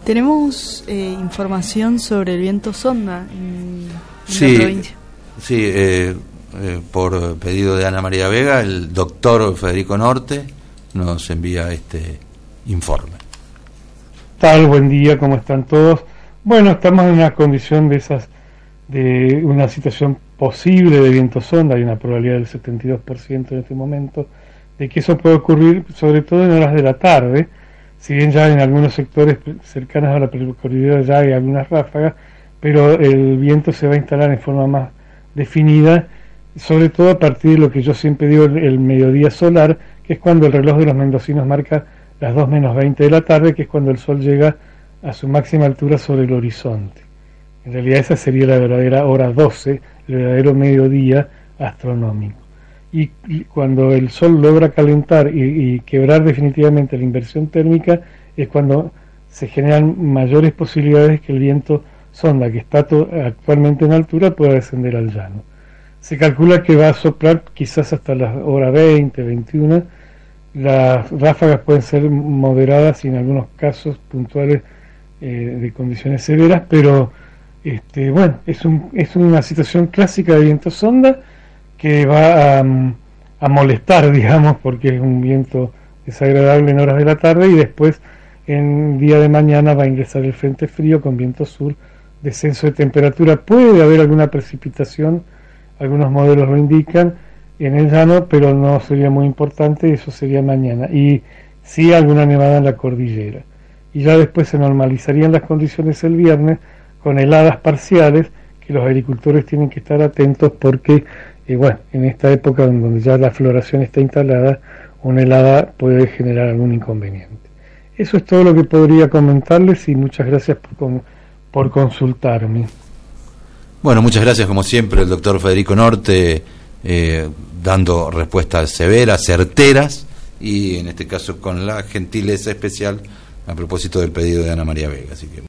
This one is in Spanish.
Tenemos información sobre el viento sonda en sí, la provincia. Sí, por pedido de Ana María Vega, el doctor Federico Norte nos envía este informe. Tal, buen día, ¿cómo están todos? Bueno, estamos en una condición de una situación posible de viento sonda, hay una probabilidad del 72% en este momento, de que eso puede ocurrir sobre todo en horas de la tarde, si bien ya en algunos sectores cercanos a la precordillera ya hay algunas ráfagas, pero el viento se va a instalar en forma más definida, sobre todo a partir de lo que yo siempre digo, el mediodía solar, que es cuando el reloj de los mendocinos marca las 2:20 de la tarde, que es cuando el sol llega a su máxima altura sobre el horizonte. En realidad esa sería la verdadera hora 12, el verdadero mediodía astronómico. Y cuando el sol logra calentar y quebrar definitivamente la inversión térmica, es cuando se generan mayores posibilidades que el viento sonda, que está actualmente en altura, pueda descender al llano. Se calcula que va a soplar quizás hasta las horas 20, 21. Las ráfagas pueden ser moderadas y en algunos casos puntuales de condiciones severas, pero bueno, es una situación clásica de viento sonda que va a molestar, digamos, porque es un viento desagradable en horas de la tarde, y después en día de mañana va a ingresar el frente frío con viento sur, descenso de temperatura. Puede haber alguna precipitación, algunos modelos lo indican, en el llano, pero no sería muy importante, eso sería mañana, y sí alguna nevada en la cordillera, y ya después se normalizarían las condiciones el viernes con heladas parciales, que los agricultores tienen que estar atentos porque bueno, en esta época donde ya la floración está instalada, una helada puede generar algún inconveniente. Eso es todo lo que podría comentarles, y muchas gracias por consultarme. Bueno, muchas gracias como siempre el doctor Federico Norte, dando respuestas severas, certeras, y en este caso con la gentileza especial a propósito del pedido de Ana María Vega. Así que